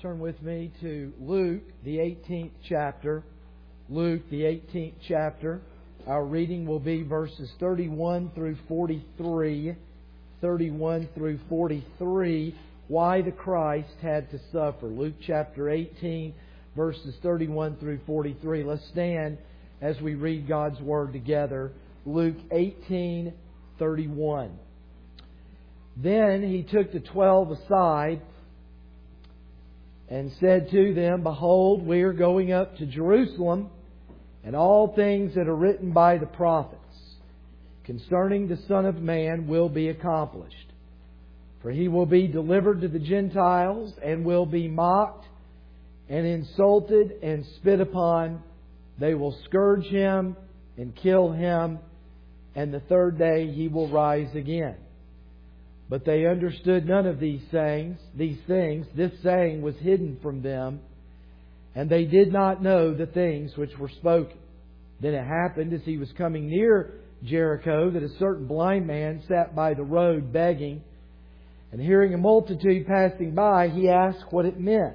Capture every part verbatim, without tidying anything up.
Turn with me to Luke, the eighteenth chapter. Luke, the eighteenth chapter. Our reading will be verses thirty-one through forty-three. thirty-one through forty-three. Why the Christ had to suffer. Luke chapter eighteen, verses thirty-one through forty-three. Let's stand as we read God's Word together. Luke eighteen, thirty-one. Then He took the twelve aside and said to them, Behold, we are going up to Jerusalem, and all things that are written by the prophets concerning the Son of Man will be accomplished. For He will be delivered to the Gentiles, and will be mocked, and insulted, and spit upon. They will scourge Him, and kill Him, and the third day He will rise again. But they understood none of these things. These things, this saying was hidden from them, and they did not know the things which were spoken. Then it happened, as He was coming near Jericho, that a certain blind man sat by the road begging. And hearing a multitude passing by, he asked what it meant.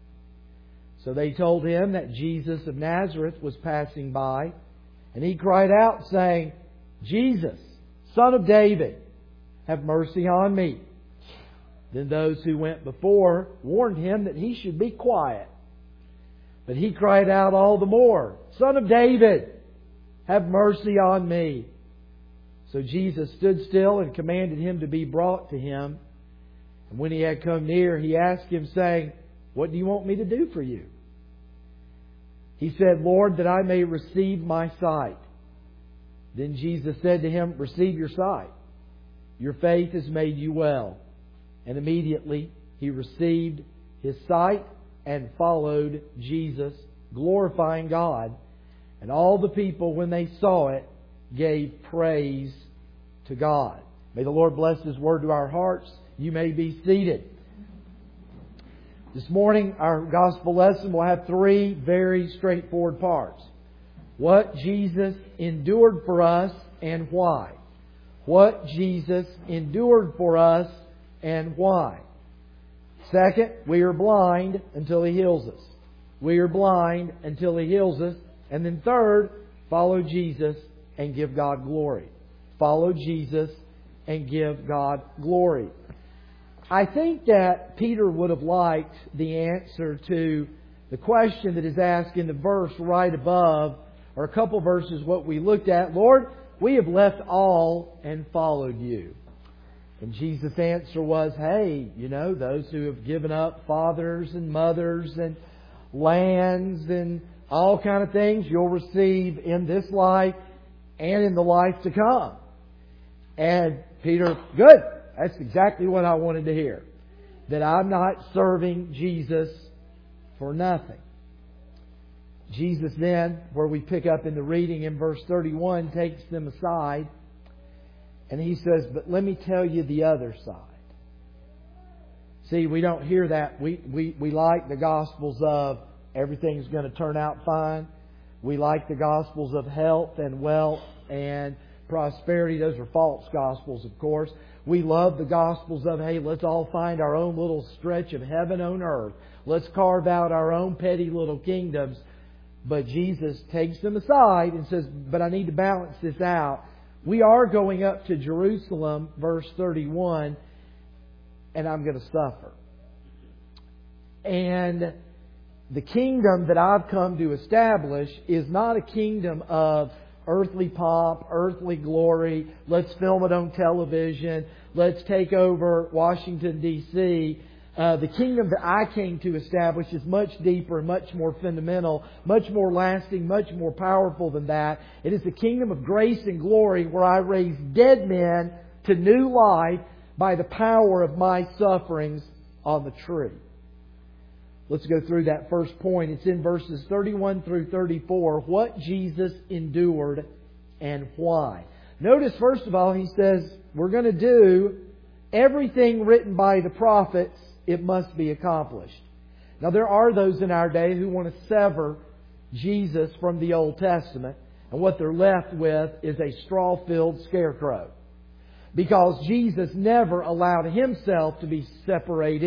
So they told him that Jesus of Nazareth was passing by. And he cried out, saying, Jesus, Son of David, have mercy on me. Then those who went before warned him that he should be quiet. But he cried out all the more, Son of David, have mercy on me. So Jesus stood still and commanded him to be brought to him. And when he had come near, he asked him, saying, What do you want me to do for you? He said, Lord, that I may receive my sight. Then Jesus said to him, Receive your sight. Your faith has made you well. And immediately he received his sight and followed Jesus, glorifying God. And all the people, when they saw it, gave praise to God. May the Lord bless His Word to our hearts. You may be seated. This morning, our gospel lesson will have three very straightforward parts. What Jesus endured for us and why. What Jesus endured for us and why. Second, we are blind until He heals us. We are blind until He heals us. And then third, follow Jesus and give God glory. Follow Jesus and give God glory. I think that Peter would have liked the answer to the question that is asked in the verse right above, or a couple verses what we looked at. Lord, we have left all and followed You. And Jesus' answer was, hey, you know, those who have given up fathers and mothers and lands and all kind of things, you'll receive in this life and in the life to come. And Peter, good. That's exactly what I wanted to hear. That I'm not serving Jesus for nothing. Jesus then, where we pick up in the reading in verse thirty-one, takes them aside. And He says, but let me tell you the other side. See, we don't hear that. We, we, we like the Gospels of everything's going to turn out fine. We like the Gospels of health and wealth and prosperity. Those are false Gospels, of course. We love the Gospels of, hey, let's all find our own little stretch of heaven on earth. Let's carve out our own petty little kingdoms. But Jesus takes them aside and says, but I need to balance this out. We are going up to Jerusalem, verse thirty-one, and I'm going to suffer. And the kingdom that I've come to establish is not a kingdom of earthly pomp, earthly glory. Let's film it on television. Let's take over Washington, D C Uh, the kingdom that I came to establish is much deeper and much more fundamental, much more lasting, much more powerful than that. It is the kingdom of grace and glory where I raise dead men to new life by the power of my sufferings on the tree. Let's go through that first point. It's in verses thirty-one through thirty-four. What Jesus endured and why. Notice, first of all, He says, we're going to do everything written by the prophets. It must be accomplished. Now, there are those in our day who want to sever Jesus from the Old Testament. And what they're left with is a straw-filled scarecrow. Because Jesus never allowed Himself to be separated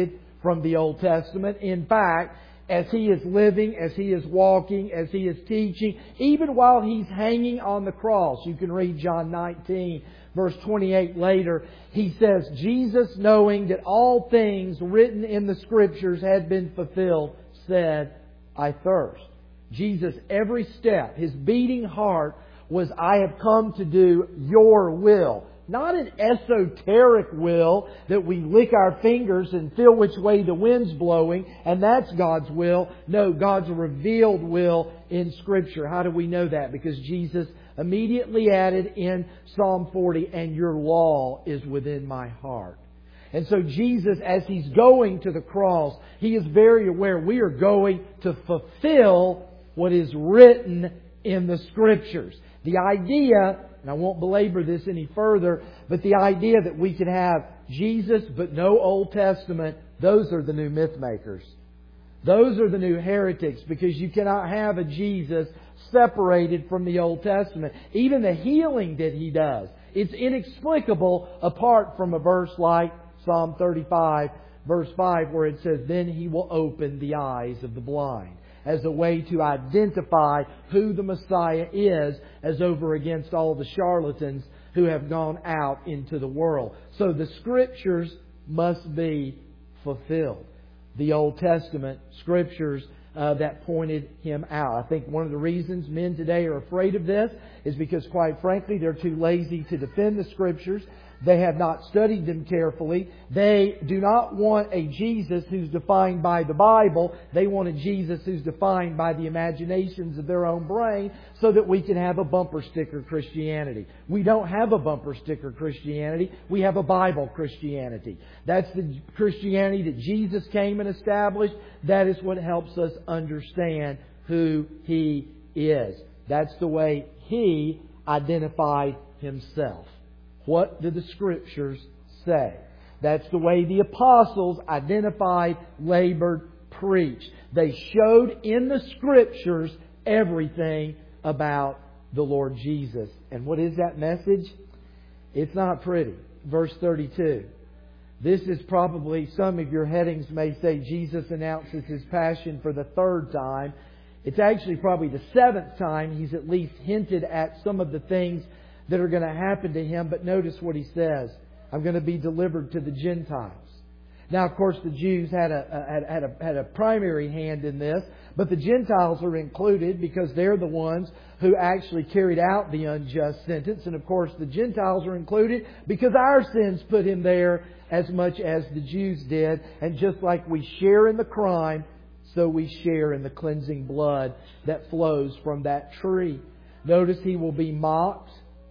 from the Old Testament. In fact, as He is living, as He is walking, as He is teaching, even while He's hanging on the cross, you can read John nineteen, verse twenty-eight later, He says, Jesus, knowing that all things written in the Scriptures had been fulfilled, said, I thirst. Jesus, every step, His beating heart was, I have come to do Your will. Not an esoteric will that we lick our fingers and feel which way the wind's blowing, and that's God's will. No, God's revealed will in Scripture. How do we know that? Because Jesus immediately added in Psalm forty, and Your law is within my heart. And so Jesus, as He's going to the cross, He is very aware we are going to fulfill what is written in the Scriptures. The idea, and I won't belabor this any further, but the idea that we can have Jesus but no Old Testament, those are the new myth makers. Those are the new heretics, because you cannot have a Jesus separated from the Old Testament. Even the healing that He does, it's inexplicable apart from a verse like Psalm thirty-five, verse five, where it says, then He will open the eyes of the blind, as a way to identify who the Messiah is, as over against all the charlatans who have gone out into the world. So the Scriptures must be fulfilled. The Old Testament Scriptures uh, that pointed Him out. I think one of the reasons men today are afraid of this is because, quite frankly, they're too lazy to defend the Scriptures. They have not studied them carefully. They do not want a Jesus who's defined by the Bible. They want a Jesus who's defined by the imaginations of their own brain, so that we can have a bumper sticker Christianity. We don't have a bumper sticker Christianity. We have a Bible Christianity. That's the Christianity that Jesus came and established. That is what helps us understand who He is. That's the way He identified Himself. What do the Scriptures say? That's the way the apostles identified, labored, preached. They showed in the Scriptures everything about the Lord Jesus. And what is that message? It's not pretty. Verse thirty-two. This is probably, some of your headings may say, Jesus announces His passion for the third time. It's actually probably the seventh time He's at least hinted at some of the things that are going to happen to Him. But notice what He says. I'm going to be delivered to the Gentiles. Now, of course, the Jews had a, had, had a, had a primary hand in this, but the Gentiles are included because they're the ones who actually carried out the unjust sentence. And of course, the Gentiles are included because our sins put Him there as much as the Jews did. And just like we share in the crime, so we share in the cleansing blood that flows from that tree. Notice He will be mocked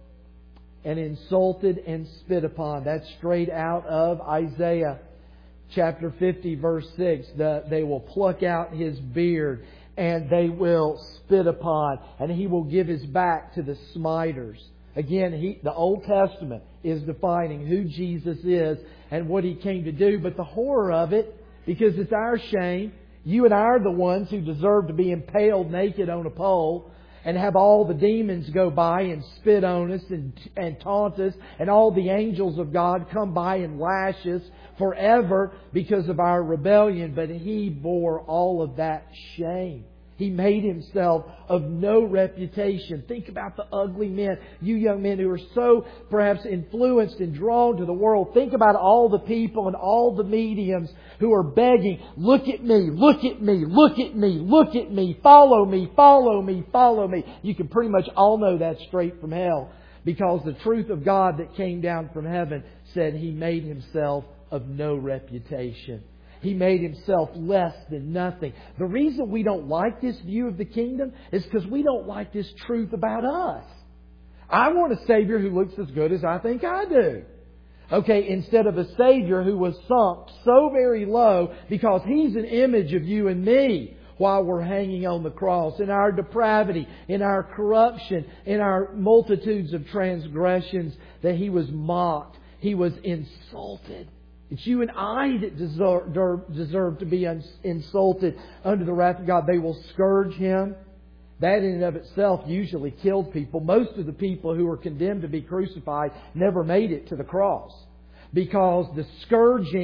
and insulted and spit upon. That's straight out of Isaiah chapter fifty, verse six. The, they will pluck out His beard and they will spit upon, and He will give His back to the smiters. Again, he, the Old Testament is defining who Jesus is and what He came to do. But the horror of it, because it's our shame, you and I are the ones who deserve to be impaled naked on a pole, and have all the demons go by and spit on us and, and taunt us, and all the angels of God come by and lash us forever because of our rebellion. But He bore all of that shame. He made Himself of no reputation. Think about the ugly men, you young men who are so perhaps influenced and drawn to the world. Think about all the people and all the mediums who are begging, look at me, look at me, look at me, look at me, follow me, follow me, follow me. You can pretty much all know that's straight from hell, because the truth of God that came down from heaven said He made Himself of no reputation. He made Himself less than nothing. The reason we don't like this view of the kingdom is because we don't like this truth about us. I want a Savior who looks as good as I think I do. Okay, instead of a Savior who was sunk so very low because He's an image of you and me while we're hanging on the cross, in our depravity, in our corruption, in our multitudes of transgressions, that He was mocked. He was insulted. It's you and I that deserve, deserve to be insulted under the wrath of God. They will scourge Him. That in and of itself usually killed people. Most of the people who were condemned to be crucified never made it to the cross, because the scourging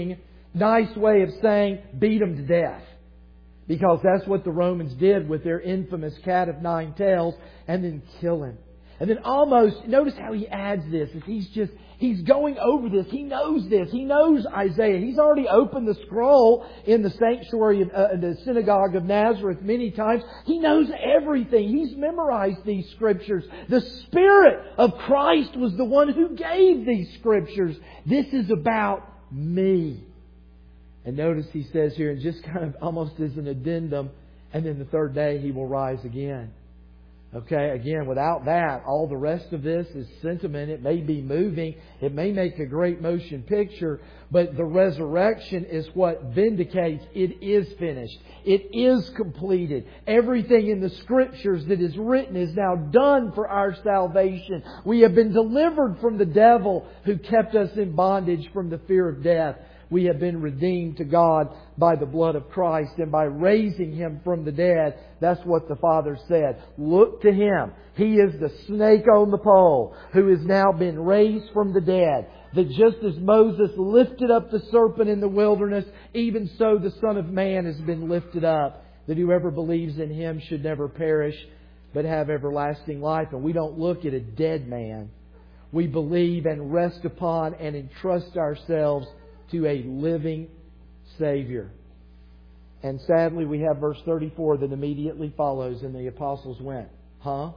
Nice way of saying beat them to death. Because that's what the Romans did with their infamous cat of nine tails, and then kill him. And then almost, notice how he adds this. As he's just, he's going over this. He knows this. He knows Isaiah. He's already opened the scroll in the sanctuary of uh, the synagogue of Nazareth many times. He knows everything. He's memorized these Scriptures. The Spirit of Christ was the one who gave these Scriptures. This is about me. And notice he says here, and just kind of almost as an addendum, and then the third day He will rise again. Okay, again, without that, all the rest of this is sentiment. It may be moving. It may make a great motion picture. But the resurrection is what vindicates it is finished. It is completed. Everything in the Scriptures that is written is now done for our salvation. We have been delivered from the devil who kept us in bondage from the fear of death. We have been redeemed to God by the blood of Christ and by raising Him from the dead. That's what the Father said. Look to Him. He is the snake on the pole who has now been raised from the dead. That just as Moses lifted up the serpent in the wilderness, even so the Son of Man has been lifted up. That whoever believes in Him should never perish but have everlasting life. And we don't look at a dead man. We believe and rest upon and entrust ourselves to a living Savior. And sadly, we have verse thirty-four that immediately follows, and the apostles went, Huh?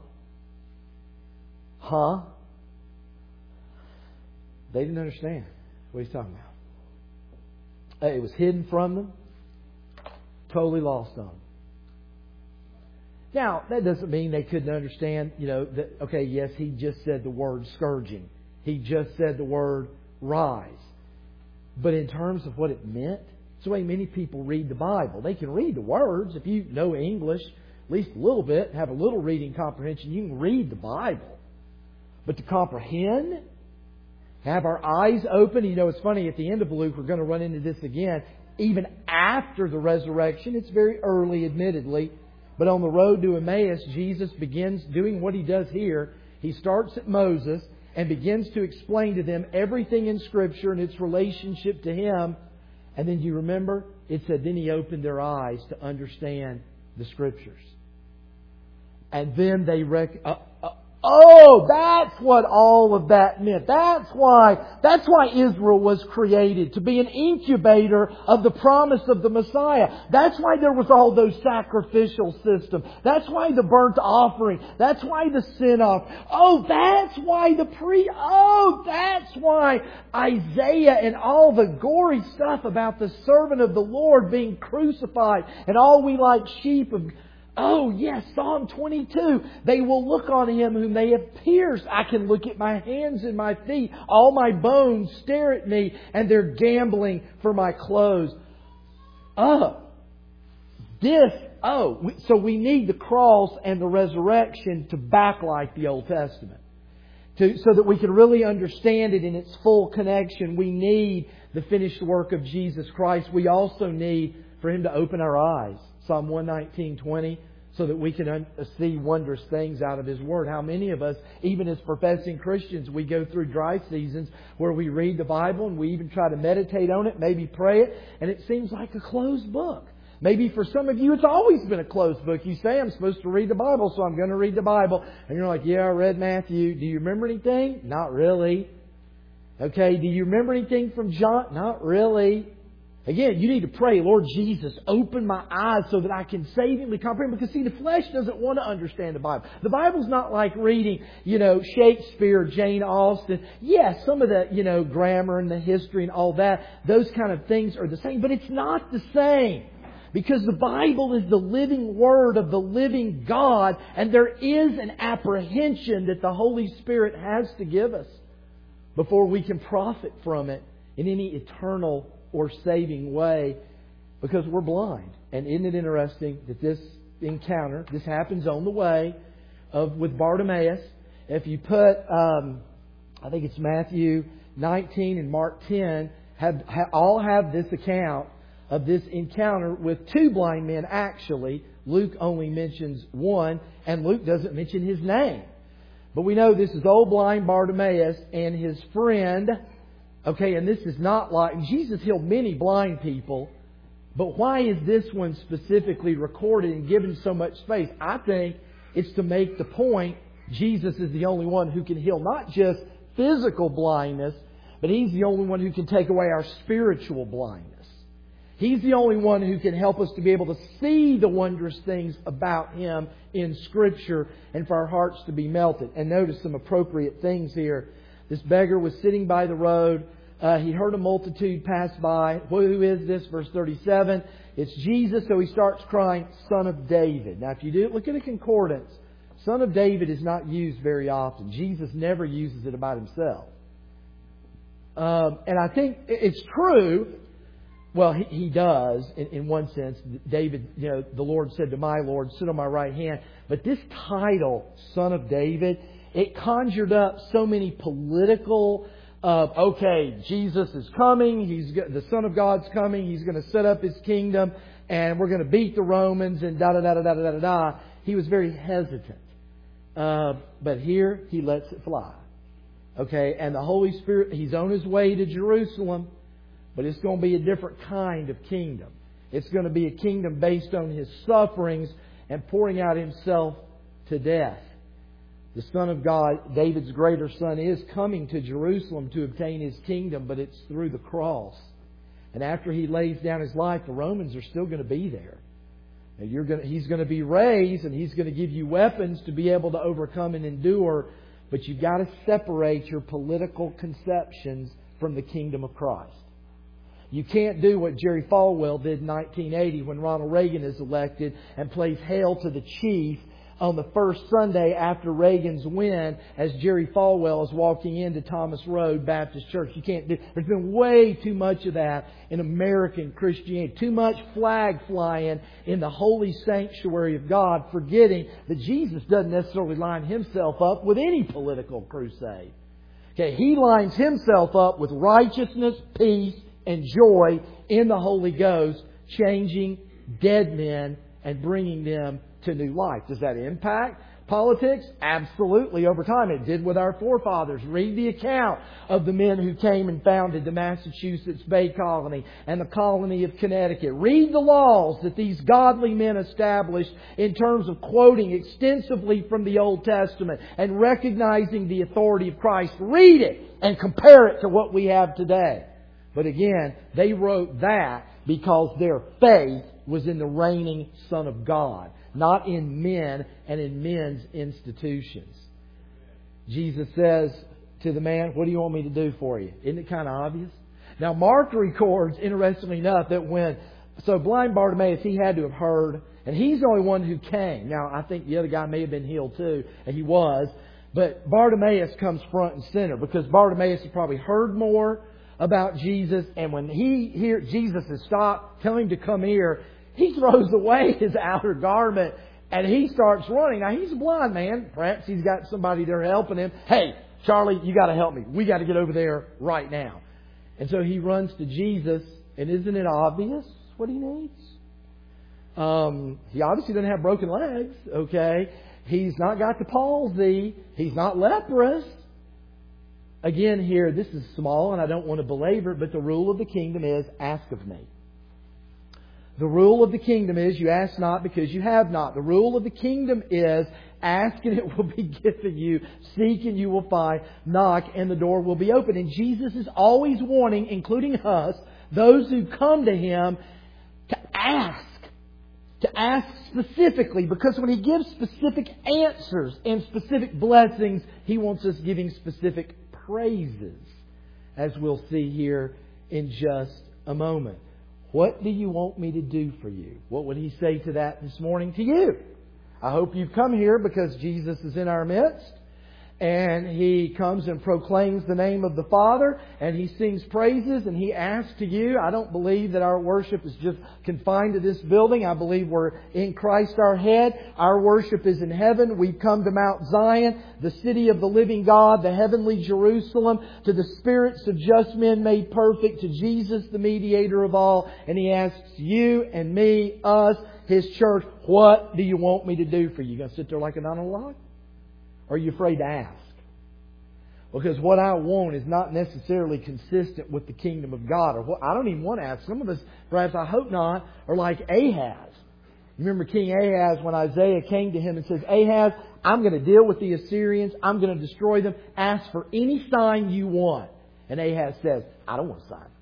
Huh? They didn't understand what He's talking about. It was hidden from them. Totally lost on them. Now, that doesn't mean they couldn't understand, you know, that, okay, yes, He just said the word scourging. He just said the word rise. But in terms of what it meant, it's the way many people read the Bible. They can read the words. If you know English, at least a little bit, have a little reading comprehension, you can read the Bible. But to comprehend, have our eyes open. You know, it's funny, at the end of Luke, we're going to run into this again. Even after the resurrection, it's very early, admittedly. But on the road to Emmaus, Jesus begins doing what He does here. He starts at Moses and begins to explain to them everything in Scripture and its relationship to Him. And then you remember, it said, then He opened their eyes to understand the Scriptures. And then they rec- uh, uh, Oh, that's what all of that meant. That's why, that's why Israel was created, to be an incubator of the promise of the Messiah. That's why there was all those sacrificial systems. That's why the burnt offering. That's why the sin offering. Oh, that's why the pre, oh, that's why Isaiah and all the gory stuff about the servant of the Lord being crucified and all we like sheep of Oh, yes, Psalm twenty-two. They will look on Him whom they have pierced. I can look at my hands and my feet. All my bones stare at me, and they're gambling for my clothes. Oh, this, oh. So we need the cross and the resurrection to backlight the Old Testament. To, so that we can really understand it in its full connection, we need the finished work of Jesus Christ. We also need for Him to open our eyes. Psalm one nineteen, twenty, so that we can un- see wondrous things out of His Word. How many of us, even as professing Christians, we go through dry seasons where we read the Bible and we even try to meditate on it, maybe pray it, and it seems like a closed book. Maybe for some of you, it's always been a closed book. You say, I'm supposed to read the Bible, so I'm going to read the Bible. And you're like, yeah, I read Matthew. Do you remember anything? Not really. Okay, do you remember anything from John? Not really. Again, you need to pray, Lord Jesus, open my eyes so that I can savingly comprehend. Because, see, the flesh doesn't want to understand the Bible. The Bible's not like reading, you know, Shakespeare, Jane Austen. Yes, some of the, you know, grammar and the history and all that, those kind of things are the same. But it's not the same. Because the Bible is the living Word of the living God. And there is an apprehension that the Holy Spirit has to give us before we can profit from it in any eternal or saving way, because we're blind. And isn't it interesting that this encounter, this happens on the way of with Bartimaeus. If you put, um, I think it's Matthew nineteen and Mark ten, have, have all have this account of this encounter with two blind men. Actually, Luke only mentions one, and Luke doesn't mention his name. But we know this is old blind Bartimaeus and his friend Okay, and this is not like... Jesus healed many blind people, but why is this one specifically recorded and given so much space? I think it's to make the point Jesus is the only one who can heal not just physical blindness, but He's the only one who can take away our spiritual blindness. He's the only one who can help us to be able to see the wondrous things about Him in Scripture and for our hearts to be melted. And notice some appropriate things here. This beggar was sitting by the road. Uh, he heard a multitude pass by. Who is this? Verse thirty-seven. It's Jesus, so he starts crying, Son of David. Now, if you do look at a concordance, Son of David is not used very often. Jesus never uses it about Himself. Um, and I think it's true. Well, he, he does, in, in one sense. David, you know, the Lord said to my Lord, sit on my right hand. But this title, Son of David, it conjured up so many political, uh, okay, Jesus is coming, he's the Son of God's coming, He's going to set up His kingdom, and we're going to beat the Romans, and da da da da da da da da. He was very hesitant. Uh, but here, He lets it fly. Okay, and the Holy Spirit, He's on His way to Jerusalem. But it's going to be a different kind of kingdom. It's going to be a kingdom based on His sufferings and pouring out Himself to death. The Son of God, David's greater Son, is coming to Jerusalem to obtain His kingdom, but it's through the cross. And after He lays down His life, the Romans are still going to be there. And you're going to, He's going to be raised, and He's going to give you weapons to be able to overcome and endure. But you've got to separate your political conceptions from the kingdom of Christ. You can't do what Jerry Falwell did in nineteen eighty when Ronald Reagan is elected and plays Hail to the Chief on the first Sunday after Reagan's win as Jerry Falwell is walking into Thomas Road Baptist Church. You can't do... There's been way too much of that in American Christianity. Too much flag flying in the holy sanctuary of God, forgetting that Jesus doesn't necessarily line Himself up with any political crusade. Okay, He lines Himself up with righteousness, peace, and joy in the Holy Ghost, changing dead men and bringing them to new life. Does that impact politics? Absolutely, over time. It did with our forefathers. Read the account of the men who came and founded the Massachusetts Bay Colony and the colony of Connecticut. Read the laws that these godly men established in terms of quoting extensively from the Old Testament and recognizing the authority of Christ. Read it and compare it to what we have today. But again, they wrote that because their faith was in the reigning Son of God, not in men and in men's institutions. Jesus says to the man, what do you want me to do for you? Isn't it kind of obvious? Now, Mark records, interestingly enough, that when... So blind Bartimaeus, he had to have heard, and he's the only one who came. Now, I think the other guy may have been healed too, and he was. But Bartimaeus comes front and center because Bartimaeus has probably heard more about Jesus, and when he hear Jesus has stopped, tell him to come here, he throws away his outer garment and he starts running. Now he's a blind man. Perhaps he's got somebody there helping him. Hey, Charlie, you got to help me. We got to get over there right now. And so he runs to Jesus, and isn't it obvious what he needs? Um, he obviously doesn't have broken legs. Okay, he's not got the palsy. He's not leprous. Again here, this is small and I don't want to belabor it, but the rule of the kingdom is ask of me. The rule of the kingdom is you ask not because you have not. The rule of the kingdom is ask and it will be given you. Seek and you will find. Knock and the door will be open. And Jesus is always warning, including us, those who come to Him, to ask. To ask specifically, because when He gives specific answers and specific blessings, He wants us giving specific praises, as we'll see here in just a moment. What do you want me to do for you? What would He say to that this morning to you? I hope you've come here because Jesus is in our midst. And He comes and proclaims the name of the Father, and He sings praises, and He asks to you. I don't believe that our worship is just confined to this building. I believe we're in Christ our head. Our worship is in heaven. We've come to Mount Zion, the city of the living God, the heavenly Jerusalem, to the spirits of just men made perfect, to Jesus, the mediator of all. And He asks you and me, us, His church, what do you want me to do for you? You going to sit there like a monologue? Or are you afraid to ask? Because what I want is not necessarily consistent with the kingdom of God. Or what I don't even want to ask. Some of us, perhaps I hope not, are like Ahaz. You remember King Ahaz when Isaiah came to him and says, Ahaz, I'm going to deal with the Assyrians. I'm going to destroy them. Ask for any sign you want. And Ahaz says, I don't want a sign.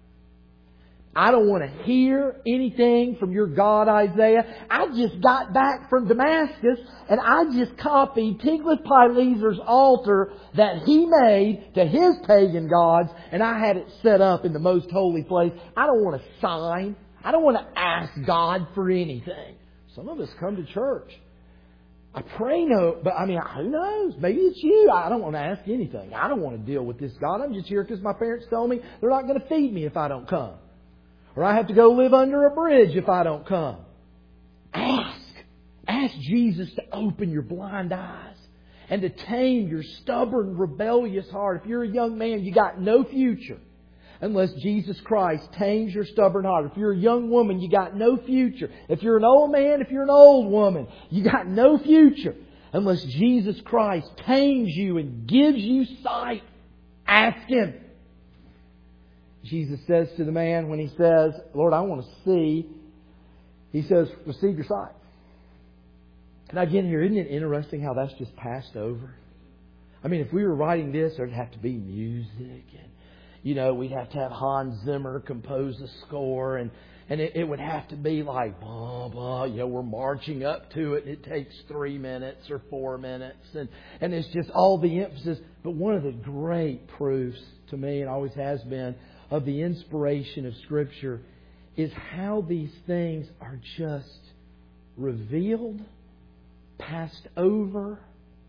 I don't want to hear anything from your God, Isaiah. I just got back from Damascus and I just copied Tiglath-Pileser's altar that he made to his pagan gods, and I had it set up in the most holy place. I don't want a sign. I don't want to ask God for anything. Some of us come to church. I pray no, but I mean, who knows? Maybe it's you. I don't want to ask anything. I don't want to deal with this God. I'm just here because my parents told me they're not going to feed me if I don't come. Or I have to go live under a bridge if I don't come. Ask. Ask Jesus to open your blind eyes and to tame your stubborn, rebellious heart. If you're a young man, you got no future unless Jesus Christ tames your stubborn heart. If you're a young woman, you got no future. If you're an old man, if you're an old woman, you got no future unless Jesus Christ tames you and gives you sight. Ask Him. Jesus says to the man when he says, Lord, I want to see, He says, receive your sight. And again here, isn't it interesting how that's just passed over? I mean, if we were writing this, there'd have to be music and, you know, we'd have to have Hans Zimmer compose a score, and, and it, it would have to be like, blah, blah, you know, we're marching up to it and it takes three minutes or four minutes. And, and it's just all the emphasis. But one of the great proofs to me, and always has been, of the inspiration of Scripture is how these things are just revealed, passed over,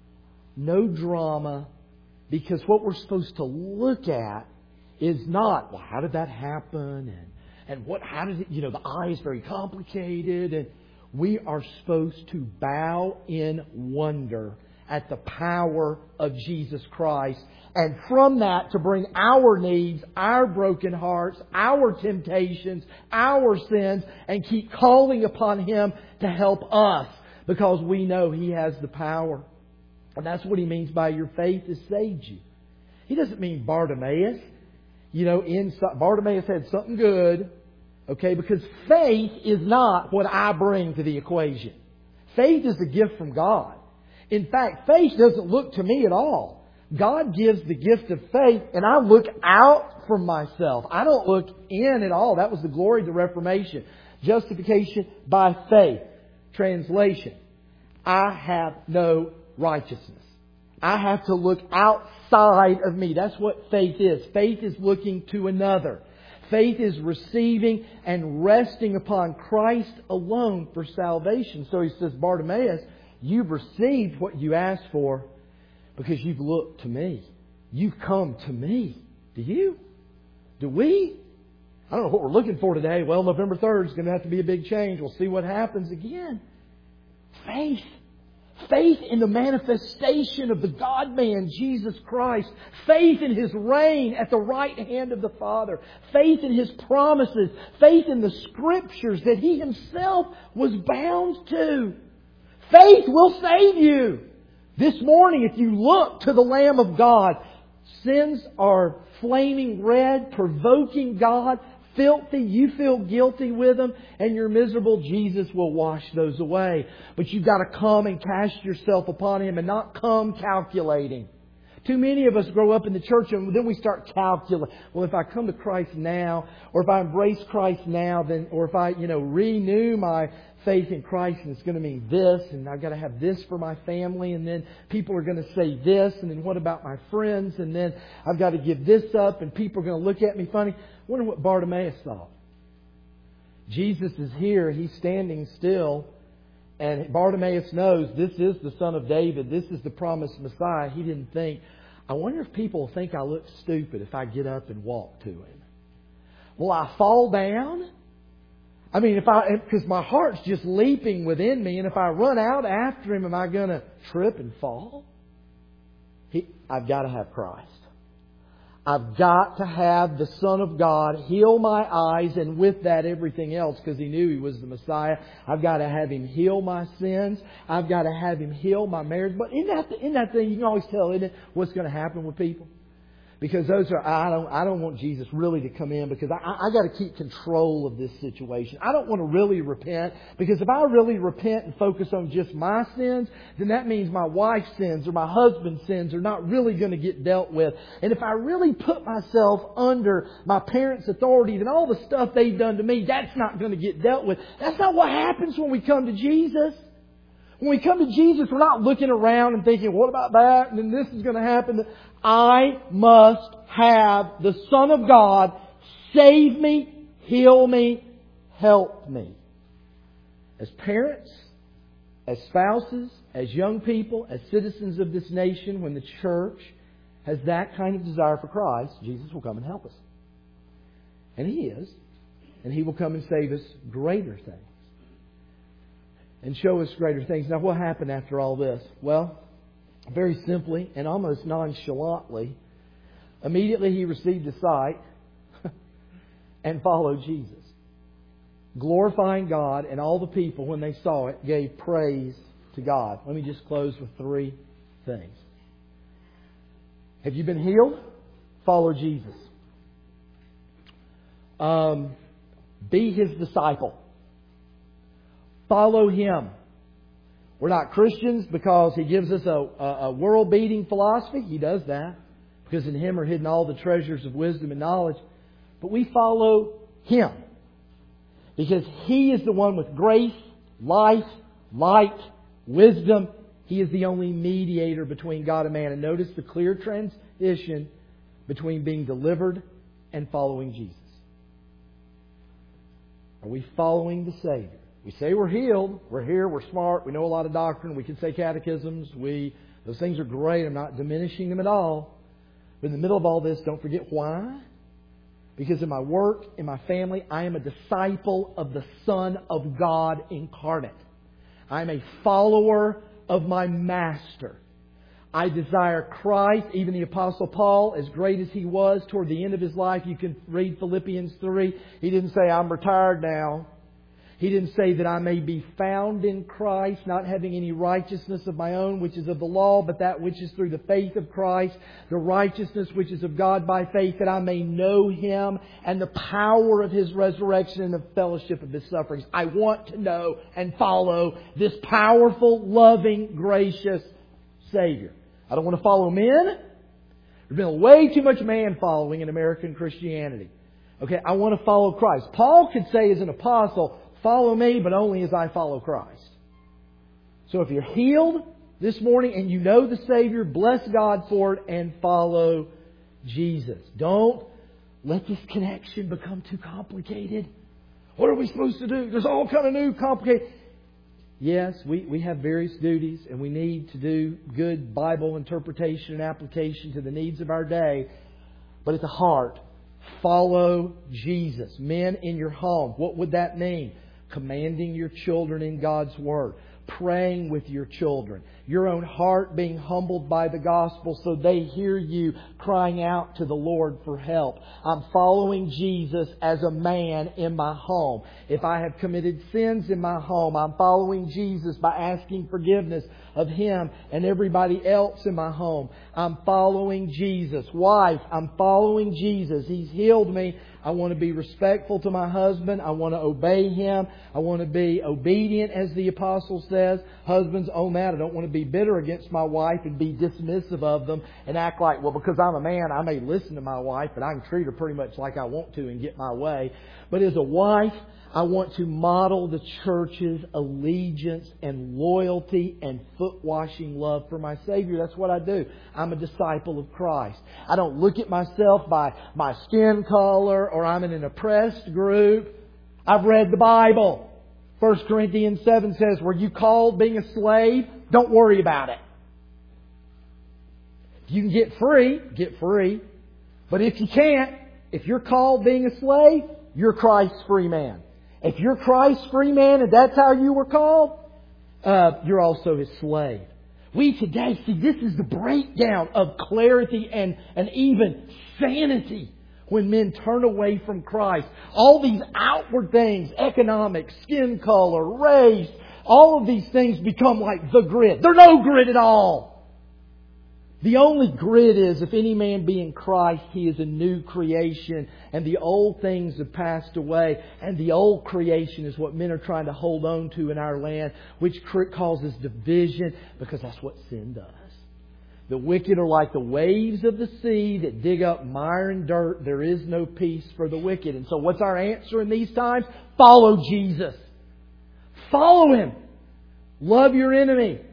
no drama, because what we're supposed to look at is not, well, how did that happen? And, and what, how did it, you know, the eye is very complicated. And we are supposed to bow in wonder at the power of Jesus Christ. And from that to bring our needs, our broken hearts, our temptations, our sins, and keep calling upon Him to help us, because we know He has the power. And that's what He means by your faith has saved you. He doesn't mean Bartimaeus. You know, in Bartimaeus had something good, okay, because faith is not what I bring to the equation. Faith is a gift from God. In fact, faith doesn't look to me at all. God gives the gift of faith, and I look out from myself. I don't look in at all. That was the glory of the Reformation. Justification by faith. Translation. I have no righteousness. I have to look outside of me. That's what faith is. Faith is looking to another. Faith is receiving and resting upon Christ alone for salvation. So he says, Bartimaeus, you've received what you asked for because you've looked to me. You've come to me. Do you? Do we? I don't know what we're looking for today. Well, November third is going to have to be a big change. We'll see what happens again. Faith. Faith in the manifestation of the God-man, Jesus Christ. Faith in His reign at the right hand of the Father. Faith in His promises. Faith in the Scriptures that He Himself was bound to. Faith will save you. This morning, if you look to the Lamb of God, sins are flaming red, provoking God, filthy, you feel guilty with them, and you're miserable. Jesus will wash those away. But you've got to come and cast yourself upon Him and not come calculating. Too many of us grow up in the church and then we start calculating. Well, if I come to Christ now, or if I embrace Christ now, then, or if I, you know, renew my faith in Christ, and it's going to mean this, and I've got to have this for my family, and then people are going to say this, and then what about my friends, and then I've got to give this up, and people are going to look at me funny. I wonder what Bartimaeus thought. Jesus is here, He's standing still, and Bartimaeus knows this is the Son of David, this is the promised Messiah. He didn't think, I wonder if people think I look stupid if I get up and walk to Him. Will I fall down? I mean, if I, because my heart's just leaping within me, and if I run out after Him, am I going to trip and fall? He, I've got to have Christ. I've got to have the Son of God heal my eyes, and with that everything else, because He knew He was the Messiah. I've got to have Him heal my sins. I've got to have Him heal my marriage. But in that, in that thing, you can always tell, isn't it, what's going to happen with people? Because those are, I don't, I don't want Jesus really to come in because I, I got to keep control of this situation. I don't want to really repent because if I really repent and focus on just my sins, then that means my wife's sins or my husband's sins are not really going to get dealt with. And if I really put myself under my parents' authority, then all the stuff they've done to me, that's not going to get dealt with. That's not what happens when we come to Jesus. When we come to Jesus, we're not looking around and thinking, what about that? And then this is going to happen. I must have the Son of God save me, heal me, help me. As parents, as spouses, as young people, as citizens of this nation, when the church has that kind of desire for Christ, Jesus will come and help us. And He is. And He will come and save us greater things. And show us greater things. Now, what happened after all this? Well, very simply and almost nonchalantly, immediately he received a sight and followed Jesus. Glorifying God, and all the people, when they saw it, gave praise to God. Let me just close with three things. Have you been healed? Follow Jesus. Um, be His disciple. Follow Him. We're not Christians because He gives us a, a, a world-beating philosophy. He does that. Because in Him are hidden all the treasures of wisdom and knowledge. But we follow Him. Because He is the one with grace, life, light, wisdom. He is the only mediator between God and man. And notice the clear transition between being delivered and following Jesus. Are we following the Savior? We say we're healed. We're here. We're smart. We know a lot of doctrine. We can say catechisms. We those things are great. I'm not diminishing them at all. But in the middle of all this, don't forget why. Because in my work, in my family, I am a disciple of the Son of God incarnate. I am a follower of my Master. I desire Christ. Even the Apostle Paul, as great as he was toward the end of his life, you can read Philippians three. He didn't say, I'm retired now. He didn't say that I may be found in Christ, not having any righteousness of my own, which is of the law, but that which is through the faith of Christ, the righteousness which is of God by faith, that I may know Him and the power of His resurrection and the fellowship of His sufferings. I want to know and follow this powerful, loving, gracious Savior. I don't want to follow men. There's been way too much man following in American Christianity. Okay, I want to follow Christ. Paul could say as an apostle, follow me, but only as I follow Christ. So if you're healed this morning and you know the Savior, bless God for it and follow Jesus. Don't let this connection become too complicated. What are we supposed to do? There's all kind of new complicated. Yes, we, we have various duties and we need to do good Bible interpretation and application to the needs of our day. But at the heart, follow Jesus. Men in your home, what would that mean? Commanding your children in God's Word. Praying with your children. Your own heart being humbled by the gospel so they hear you crying out to the Lord for help. I'm following Jesus as a man in my home. If I have committed sins in my home, I'm following Jesus by asking forgiveness of Him and everybody else in my home. I'm following Jesus. Wife, I'm following Jesus. He's healed me. I want to be respectful to my husband. I want to obey him. I want to be obedient, as the apostle says. Husbands, own that. I don't want to be bitter against my wife and be dismissive of them and act like, well, because I'm a man, I may listen to my wife, but I can treat her pretty much like I want to and get my way. But as a wife, I want to model the church's allegiance and loyalty and foot-washing love for my Savior. That's what I do. I'm a disciple of Christ. I don't look at myself by my skin color or I'm in an oppressed group. I've read the Bible. First Corinthians seven says, were you called being a slave? Don't worry about it. If you can get free, get free. But if you can't, if you're called being a slave, you're Christ's free man. If you're Christ's free man and that's how you were called, uh, you're also His slave. We today see this is the breakdown of clarity and, and even sanity when men turn away from Christ. All these outward things, economic, skin color, race, all of these things become like the grid. They're no grid at all. The only grid is, if any man be in Christ, he is a new creation, and the old things have passed away. And the old creation is what men are trying to hold on to in our land, which causes division, because that's what sin does. The wicked are like the waves of the sea that dig up mire and dirt. There is no peace for the wicked. And so what's our answer in these times? Follow Jesus. Follow Him. Love your enemy.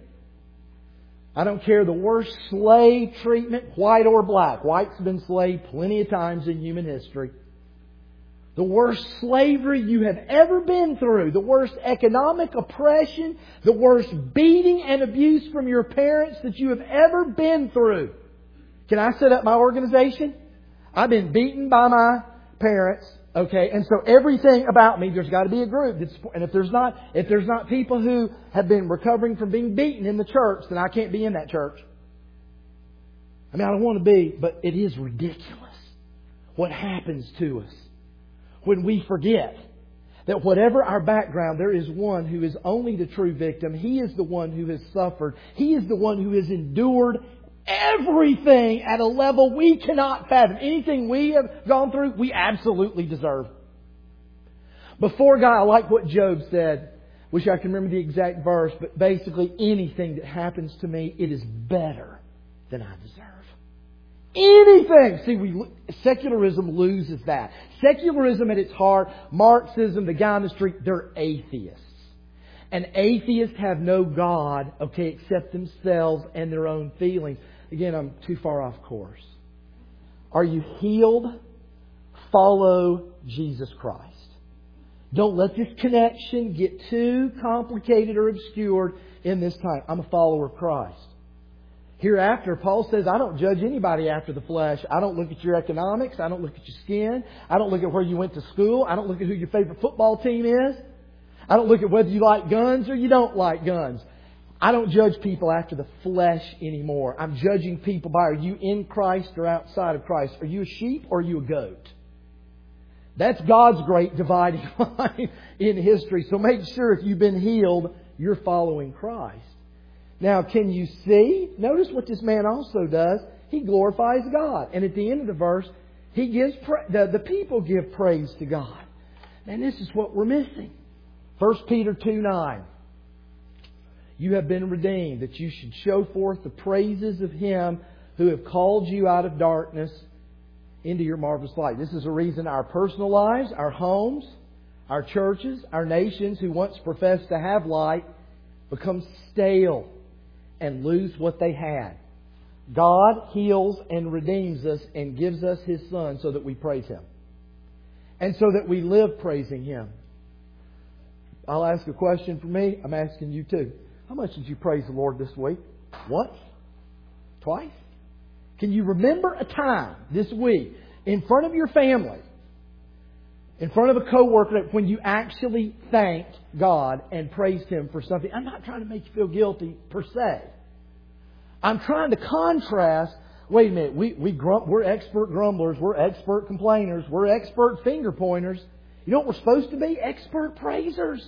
I don't care the worst slave treatment, white or black. White's been slaved plenty of times in human history. The worst slavery you have ever been through. The worst economic oppression. The worst beating and abuse from your parents that you have ever been through. Can I set up my organization? I've been beaten by my parents. Okay, and so everything about me, there's got to be a group that's, and if there's not, if there's not people who have been recovering from being beaten in the church, then I can't be in that church. I mean, I don't want to be, but it is ridiculous what happens to us when we forget that whatever our background, there is one who is only the true victim. He is the one who has suffered. He is the one who has endured everything at a level we cannot fathom. Anything we have gone through, we absolutely deserve. Before God, I like what Job said. Wish I could remember the exact verse, but basically anything that happens to me, it is better than I deserve. Anything! See, we, secularism loses that. Secularism at its heart, Marxism, the guy on the street, they're atheists. And atheists have no God, okay, except themselves and their own feelings. Again, I'm too far off course. Are you healed? Follow Jesus Christ. Don't let this connection get too complicated or obscured in this time. I'm a follower of Christ. Hereafter, Paul says, I don't judge anybody after the flesh. I don't look at your economics. I don't look at your skin. I don't look at where you went to school. I don't look at who your favorite football team is. I don't look at whether you like guns or you don't like guns. I don't judge people after the flesh anymore. I'm judging people by, are you in Christ or outside of Christ? Are you a sheep or are you a goat? That's God's great dividing line in history. So make sure if you've been healed, you're following Christ. Now, can you see? Notice what this man also does. He glorifies God. And at the end of the verse, he gives pra- the, the people give praise to God. And this is what we're missing. First Peter two nine. You have been redeemed, that you should show forth the praises of Him who have called you out of darkness into your marvelous light. This is a reason our personal lives, our homes, our churches, our nations who once professed to have light become stale and lose what they had. God heals and redeems us and gives us His Son so that we praise Him. And so that we live praising Him. I'll ask a question for me. I'm asking you too. How much did you praise the Lord this week? Once? Twice? Can you remember a time this week in front of your family, in front of a coworker, when you actually thanked God and praised Him for something? I'm not trying to make you feel guilty per se. I'm trying to contrast. Wait a minute, we, we grump, we're expert grumblers, we're expert complainers, we're expert finger pointers. You know what we're supposed to be? Expert praisers.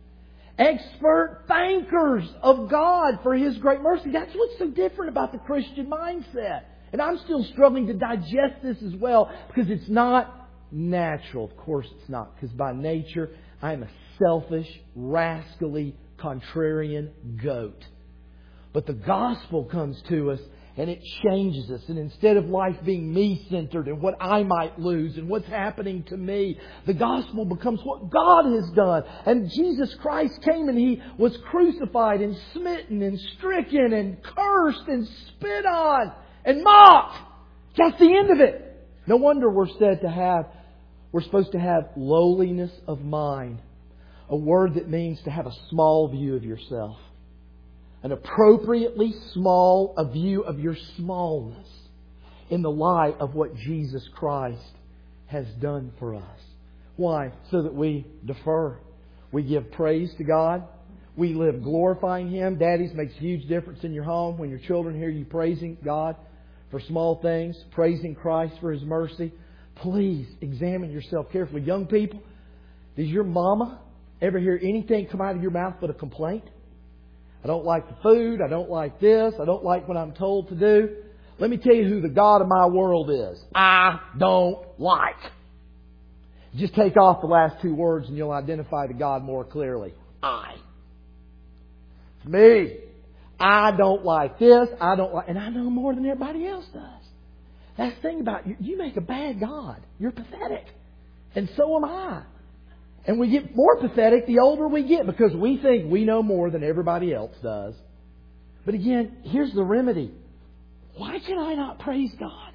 Expert thankers of God for His great mercy. That's what's so different about the Christian mindset. And I'm still struggling to digest this as well because it's not natural. Of course it's not, because by nature I am a selfish, rascally, contrarian goat. But the gospel comes to us and it changes us. And instead of life being me-centered and what I might lose and what's happening to me, the gospel becomes what God has done. And Jesus Christ came and He was crucified and smitten and stricken and cursed and spit on and mocked. That's the end of it. No wonder we're said to have, we're supposed to have lowliness of mind. A word that means to have a small view of yourself. An appropriately small a view of your smallness in the light of what Jesus Christ has done for us. Why? So that we defer. We give praise to God. We live glorifying Him. Daddies, makes a huge difference in your home when your children hear you praising God for small things, praising Christ for His mercy. Please examine yourself carefully. Young people, does your mama ever hear anything come out of your mouth but a complaint? I don't like the food. I don't like this. I don't like what I'm told to do. Let me tell you who the God of my world is. I don't like. Just take off the last two words and you'll identify the God more clearly. I. It's me. I don't like this. I don't like... And I know more than everybody else does. That's the thing about you. You make a bad God. You're pathetic. And so am I. And we get more pathetic the older we get because we think we know more than everybody else does. But again, here's the remedy. Why can I not praise God?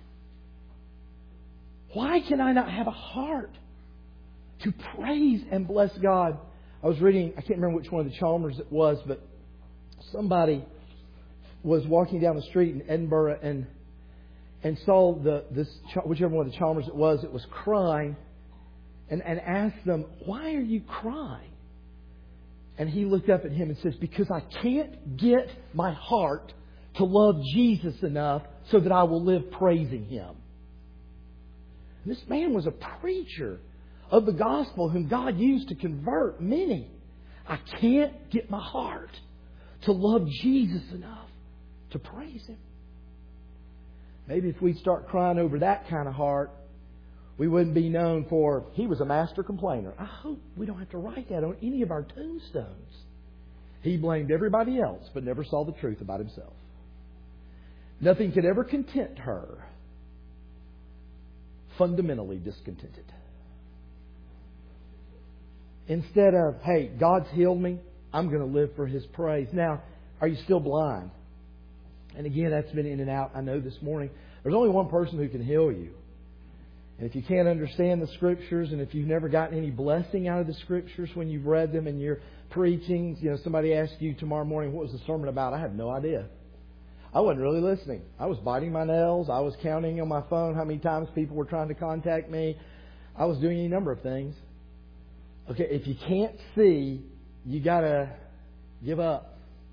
Why can I not have a heart to praise and bless God? I was reading, I can't remember which one of the Chalmers it was, but somebody was walking down the street in Edinburgh and and saw the this whichever one of the Chalmers it was, it was crying, and, and asked them, "Why are you crying?" And he looked up at him and says, "Because I can't get my heart to love Jesus enough so that I will live praising Him." This man was a preacher of the gospel whom God used to convert many. I can't get my heart to love Jesus enough to praise Him. Maybe if we'd start crying over that kind of heart, we wouldn't be known for, he was a master complainer. I hope we don't have to write that on any of our tombstones. He blamed everybody else, but never saw the truth about himself. Nothing could ever content her. Fundamentally discontented. Instead of, hey, God's healed me, I'm going to live for His praise. Now, are you still blind? And again, that's been in and out, I know, this morning. There's only one person who can heal you. And if you can't understand the Scriptures, and if you've never gotten any blessing out of the Scriptures when you've read them and you're preaching, you know, somebody asks you tomorrow morning, what was the sermon about? I have no idea. I wasn't really listening. I was biting my nails. I was counting on my phone how many times people were trying to contact me. I was doing any number of things. Okay, if you can't see, you got to give up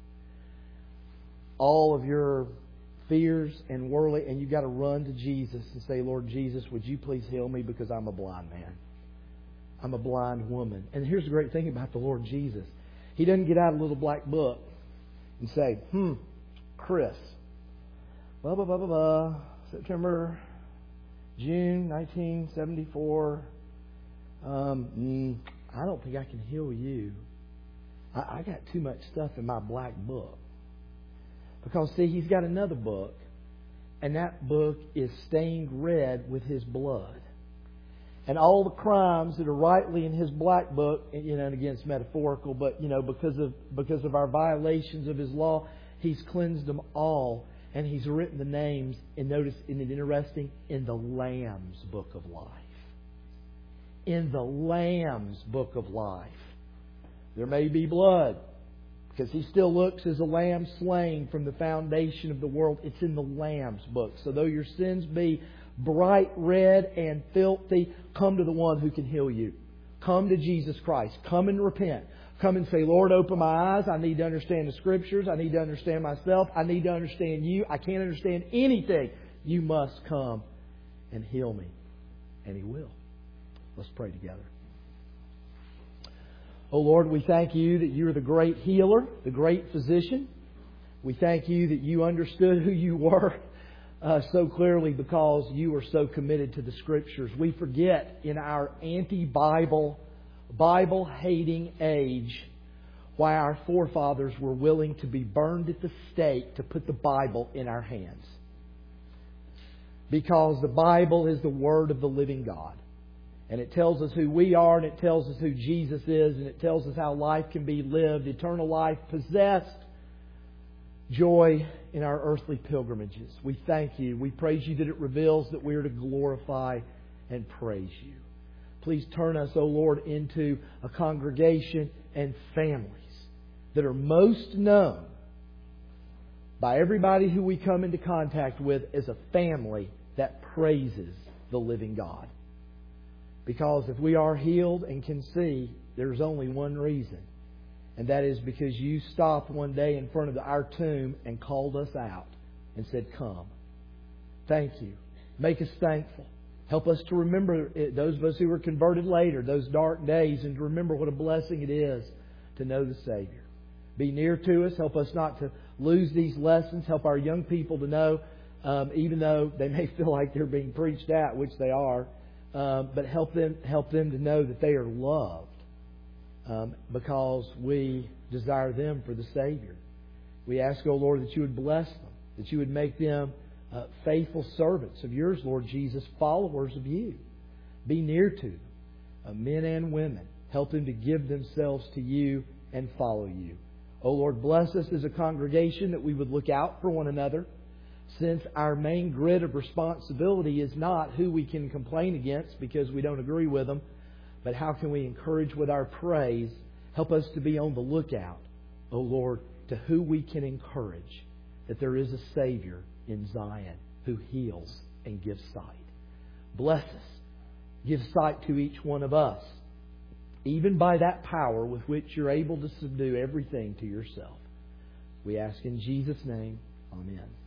all of your fears and worry, and you got to run to Jesus and say, "Lord Jesus, would you please heal me because I'm a blind man. I'm a blind woman." And here's the great thing about the Lord Jesus. He doesn't get out a little black book and say, hmm, Chris, blah, blah, blah, blah, blah, September, June nineteen seventy-four. Um, mm, I don't think I can heal you. I, I got too much stuff in my black book. Because, see, He's got another book, and that book is stained red with His blood. And all the crimes that are rightly in His black book, you know, and again, it's metaphorical, but, you know, because of because of our violations of His law, He's cleansed them all. And He's written the names, and notice, isn't it interesting? In the Lamb's book of life. In the Lamb's book of life. There may be blood, because He still looks as a lamb slain from the foundation of the world. It's in the Lamb's book. So though your sins be bright red and filthy, come to the one who can heal you. Come to Jesus Christ. Come and repent. Come and say, "Lord, open my eyes. I need to understand the Scriptures. I need to understand myself. I need to understand You. I can't understand anything. You must come and heal me." And He will. Let's pray together. Oh Lord, we thank You that You are the great healer, the great physician. We thank You that You understood who You were uh, so clearly because You were so committed to the Scriptures. We forget in our anti-Bible, Bible-hating age why our forefathers were willing to be burned at the stake to put the Bible in our hands. Because the Bible is the Word of the living God. And it tells us who we are, and it tells us who Jesus is, and it tells us how life can be lived, eternal life possessed, joy in our earthly pilgrimages. We thank You. We praise You that it reveals that we are to glorify and praise You. Please turn us, O Lord, into a congregation and families that are most known by everybody who we come into contact with as a family that praises the living God. Because if we are healed and can see, there's only one reason. And that is because You stopped one day in front of our tomb and called us out and said, "Come." Thank You. Make us thankful. Help us to remember, it, those of us who were converted later, those dark days, and to remember what a blessing it is to know the Savior. Be near to us. Help us not to lose these lessons. Help our young people to know um, even though they may feel like they're being preached at, which they are. Um, but help them help them to know that they are loved um, because we desire them for the Savior. We ask, O Lord, that you would bless them, that you would make them uh, faithful servants of yours, Lord Jesus, followers of you. Be near to them, uh, men and women. Help them to give themselves to you and follow you. O Lord, bless us as a congregation that we would look out for one another, since our main grid of responsibility is not who we can complain against because we don't agree with them, but how can we encourage with our praise. Help us to be on the lookout, O Lord, to who we can encourage that there is a Savior in Zion who heals and gives sight. Bless us. Give sight to each one of us, even by that power with which you're able to subdue everything to yourself. We ask in Jesus' name, amen.